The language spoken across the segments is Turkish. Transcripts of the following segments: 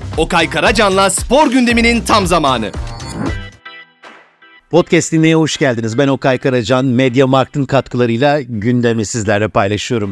Okay Karacan'la spor gündeminin tam zamanı. Podcast dinleye hoş geldiniz. Ben Okay Karacan. Mediamarkt'ın katkılarıyla gündemi sizlerle paylaşıyorum.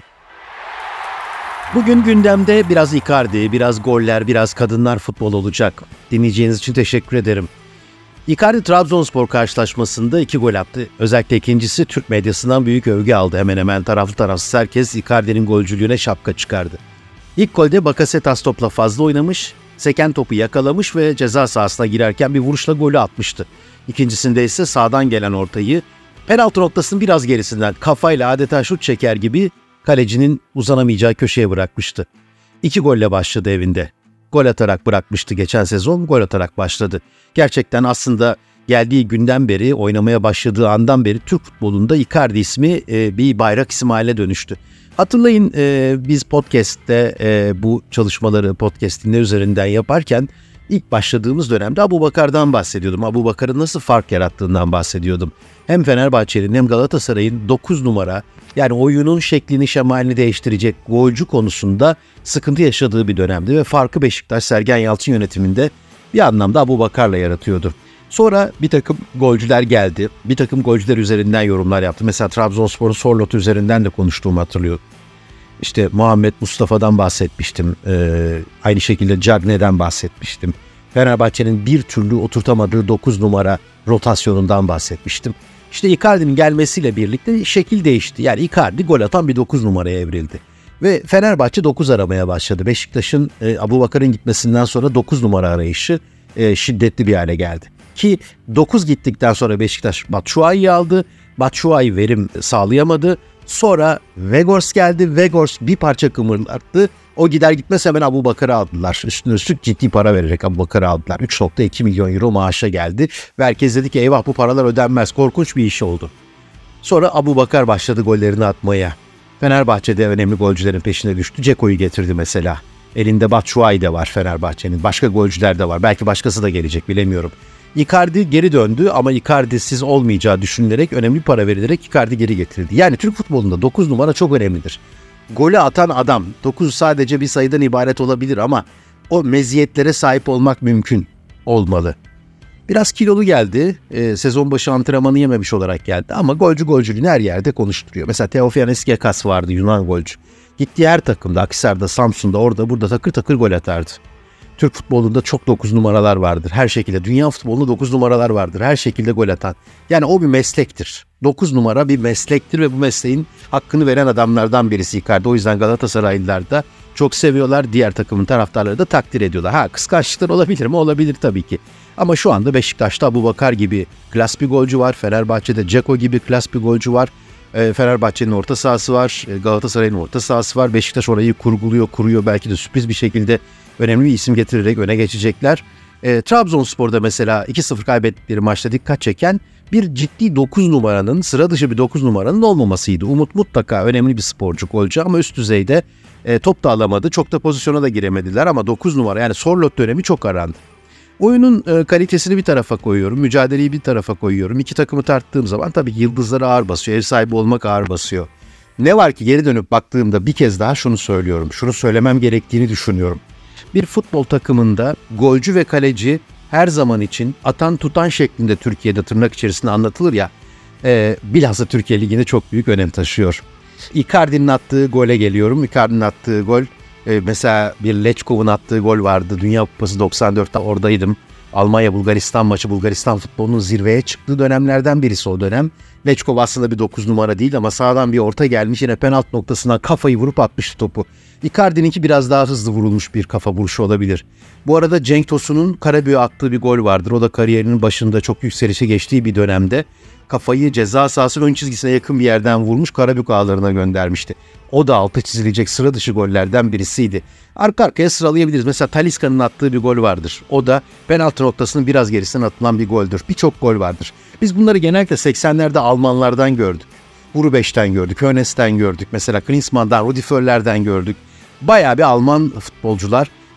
Bugün gündemde biraz Icardi, biraz goller, biraz kadınlar futbol olacak. Dinleyeceğiniz için teşekkür ederim. Icardi Trabzonspor karşılaşmasında 2 gol attı. Özellikle ikincisi Türk medyasından büyük övgü aldı. Hemen hemen taraflı tarafsız herkes Icardi'nin golcülüğüne şapka çıkardı. İlk golde Bakasetas topla fazla oynamış, seken topu yakalamış ve ceza sahasına girerken bir vuruşla golü atmıştı. İkincisinde ise sağdan gelen ortayı penaltı noktasının biraz gerisinden kafayla adeta şut çeker gibi kalecinin uzanamayacağı köşeye bırakmıştı. 2 golle başladı evinde. Gol atarak bırakmıştı geçen sezon, gol atarak başladı. Gerçekten aslında geldiği günden beri, oynamaya başladığı andan beri Türk futbolunda Icardi ismi bir bayrak ismi haline dönüştü. Hatırlayın biz podcast'te bu çalışmaları podcast'inler üzerinden yaparken ilk başladığımız dönemde Abubakar'dan bahsediyordum. Abubakar'ın nasıl fark yarattığından bahsediyordum. Hem Fenerbahçe'nin hem Galatasaray'ın 9 numara yani oyunun şeklini şemalini değiştirecek golcü konusunda sıkıntı yaşadığı bir dönemdi ve farkı Beşiktaş Sergen Yalçın yönetiminde bir anlamda Abubakar'la yaratıyordu. Sonra bir takım golcüler geldi. Bir takım golcüler üzerinden yorumlar yaptı. Mesela Trabzonspor'un Sorlot'u üzerinden de konuştuğumu hatırlıyorum. İşte Muhammed Mustafa'dan bahsetmiştim. Aynı şekilde Cagne'den bahsetmiştim. Fenerbahçe'nin bir türlü oturtamadığı 9 numara rotasyonundan bahsetmiştim. İşte Icardi'nin gelmesiyle birlikte şekil değişti. Yani Icardi gol atan bir 9 numaraya evrildi. Ve Fenerbahçe 9 aramaya başladı. Beşiktaş'ın Abubakar'ın gitmesinden sonra 9 numara arayışı şiddetli bir hale geldi. Ki 9 gittikten sonra Beşiktaş Batshuayi'yi aldı. Batshuayi verim sağlayamadı. Sonra Weghorst geldi. Weghorst bir parça kımırlattı. O gider gitmez hemen Abubakar'ı aldılar. Üstüne üstlük ciddi para vererek Abubakar'ı aldılar. 3.2 milyon euro maaşa geldi. Ve herkes dedi ki eyvah bu paralar ödenmez. Korkunç bir iş oldu. Sonra Abubakar başladı gollerini atmaya. Fenerbahçe'de önemli golcülerin peşine düştü. Ceko'yu getirdi mesela. Elinde Batshuayi de var Fenerbahçe'nin. Başka golcüler de var. Belki başkası da gelecek bilemiyorum. Icardi geri döndü ama Icardi'siz olmayacağı düşünülerek önemli para verilerek Icardi geri getirildi. Yani Türk futbolunda 9 numara çok önemlidir. Golü atan adam 9 sadece bir sayıdan ibaret olabilir ama o meziyetlere sahip olmak mümkün olmalı. Biraz kilolu geldi. Sezon başı antrenmanı yememiş olarak geldi ama golcülüğünü her yerde konuşturuyor. Mesela Theofanis Gekas vardı Yunan golcü. Gittiği her takımda Akhisar'da, Samsun'da orada burada takır takır gol atardı. Türk futbolunda çok 9 numaralar vardır. Her şekilde. Dünya futbolunda 9 numaralar vardır. Her şekilde gol atan. Yani o bir meslektir. 9 numara bir meslektir ve bu mesleğin hakkını veren adamlardan birisi Icardi. O yüzden Galatasaraylılar da çok seviyorlar. Diğer takımın taraftarları da takdir ediyorlar. Kıskançlıklar olabilir mi? Olabilir tabii ki. Ama şu anda Beşiktaş'ta Abubakar gibi klas bir golcü var. Fenerbahçe'de Ceko gibi klas bir golcü var. Fenerbahçe'nin orta sahası var. Galatasaray'ın orta sahası var. Beşiktaş orayı kurguluyor, kuruyor. Belki de sürpriz bir şekilde önemli bir isim getirerek öne geçecekler. Trabzonspor'da mesela 2-0 kaybettikleri maçta dikkat çeken bir ciddi 9 numaranın, sıra dışı bir 9 numaranın olmamasıydı. Umut mutlaka önemli bir sporcu, golcü ama üst düzeyde top da alamadı. Çok da pozisyona da giremediler ama 9 numara yani Sorloth dönemi çok arandı. Oyunun kalitesini bir tarafa koyuyorum, mücadeleyi bir tarafa koyuyorum. İki takımı tarttığım zaman tabii ki yıldızları ağır basıyor, ev sahibi olmak ağır basıyor. Ne var ki geri dönüp baktığımda bir kez daha şunu söylüyorum, şunu söylemem gerektiğini düşünüyorum. Bir futbol takımında golcü ve kaleci her zaman için atan tutan şeklinde Türkiye'de tırnak içerisinde anlatılır ya, bilhassa Türkiye Ligi'nde çok büyük önem taşıyor. Icardi'nin attığı gole geliyorum. Icardi'nin attığı gol, mesela bir Lechkov'un attığı gol vardı. Dünya Kupası 94'te oradaydım. Almanya-Bulgaristan maçı, Bulgaristan futbolunun zirveye çıktığı dönemlerden birisi o dönem. Lechkov aslında bir 9 numara değil ama sağdan bir orta gelmiş yine penaltı noktasına kafayı vurup atmıştı topu. Icardi'ninki biraz daha hızlı vurulmuş bir kafa vuruşu olabilir. Bu arada Cenk Tosun'un Karabük'e attığı bir gol vardır. O da kariyerinin başında çok yükselişe geçtiği bir dönemde kafayı ceza sahası ön çizgisine yakın bir yerden vurmuş, Karabük ağlarına göndermişti. O da altı çizilecek sıra dışı gollerden birisiydi. Arka arkaya sıralayabiliriz. Mesela Talisca'nın attığı bir gol vardır. O da penaltı noktasının biraz gerisinden atılan bir goldür. Birçok gol vardır. Biz bunları genellikle 80'lerde Almanlardan gördük. Hrubesch'ten gördük, Hoeneß'ten gördük. Mesela Klinsmann'dan, Rudi Völler'den gördük. Bayağı bir Alman futbolcular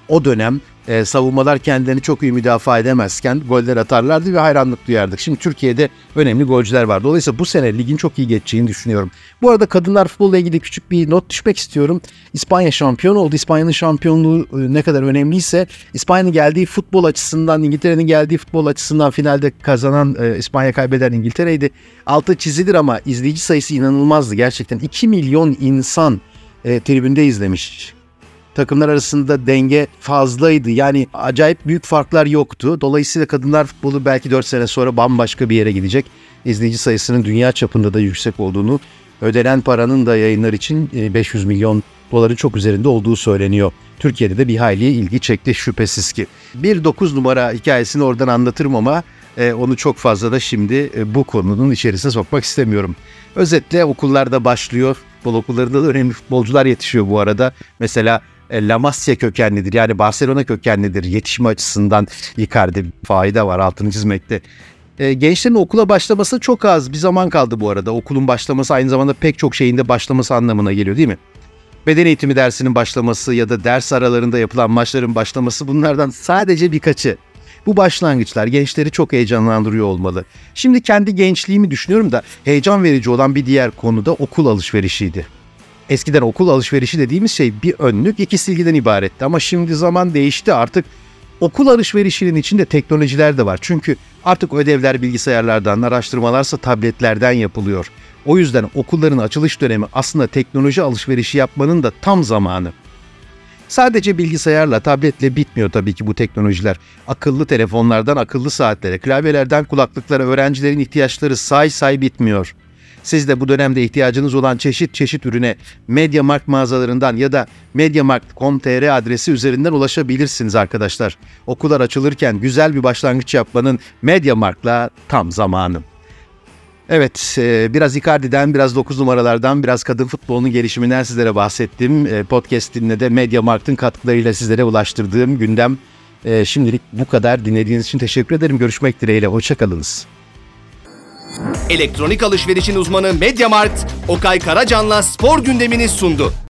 o dönem savunmalar kendilerini çok iyi müdafaa edemezken goller atarlardı ve hayranlık duyardık. Şimdi Türkiye'de önemli golcüler var. Dolayısıyla bu sene ligin çok iyi geçeceğini düşünüyorum. Bu arada kadınlar futbolla ilgili küçük bir not düşmek istiyorum. İspanya şampiyon oldu. İspanya'nın şampiyonluğu ne kadar önemliyse İspanya'nın geldiği futbol açısından, İngiltere'nin geldiği futbol açısından finalde kazanan İspanya kaybeden İngiltere'ydi. Altı çizilir ama izleyici sayısı inanılmazdı gerçekten. 2 milyon insan tribünde izlemiş. Takımlar arasında denge fazlaydı. Yani acayip büyük farklar yoktu. Dolayısıyla kadınlar futbolu belki 4 sene sonra bambaşka bir yere gidecek. İzleyici sayısının dünya çapında da yüksek olduğunu, ödenen paranın da yayınlar için 500 milyon doların çok üzerinde olduğu söyleniyor. Türkiye'de de bir hayli ilgi çekti şüphesiz ki. Bir 9 numara hikayesini oradan anlatırım ama onu çok fazla da şimdi bu konunun içerisine sokmak istemiyorum. Özetle okullarda başlıyor. Futbol okullarında da önemli futbolcular yetişiyor bu arada. Mesela La Masia kökenlidir, yani Barcelona kökenlidir. Yetişme açısından Icardi, fayda var altını çizmekte. Gençlerin okula başlaması çok az bir zaman kaldı bu arada. Okulun başlaması aynı zamanda pek çok şeyin de başlaması anlamına geliyor değil mi? Beden eğitimi dersinin başlaması ya da ders aralarında yapılan maçların başlaması, bunlardan sadece birkaçı. Bu başlangıçlar gençleri çok heyecanlandırıyor olmalı. Şimdi kendi gençliğimi düşünüyorum da heyecan verici olan bir diğer konu da okul alışverişiydi. Eskiden okul alışverişi dediğimiz şey bir önlük, iki silgiden ibaretti ama şimdi zaman değişti. Artık okul alışverişinin içinde teknolojiler de var. Çünkü artık ödevler bilgisayarlardan, araştırmalarsa tabletlerden yapılıyor. O yüzden okulların açılış dönemi aslında teknoloji alışverişi yapmanın da tam zamanı. Sadece bilgisayarla, tabletle bitmiyor tabii ki bu teknolojiler. Akıllı telefonlardan akıllı saatlere, klavyelerden kulaklıklara öğrencilerin ihtiyaçları say bitmiyor. Siz de bu dönemde ihtiyacınız olan çeşit ürüne MediaMarkt mağazalarından ya da mediamarkt.com.tr adresi üzerinden ulaşabilirsiniz arkadaşlar. Okullar açılırken güzel bir başlangıç yapmanın MediaMarkt'la tam zamanı. Evet, biraz Icardi'den, biraz 9 numaralardan, biraz kadın futbolunun gelişiminden sizlere bahsettim. Podcast'imle de MediaMarkt'ın katkılarıyla sizlere ulaştırdığım gündem şimdilik bu kadar. Dinlediğiniz için teşekkür ederim. Görüşmek dileğiyle, hoşçakalınız. Elektronik alışverişin uzmanı MediaMarkt, Okay Karacan'la spor gündemini sundu.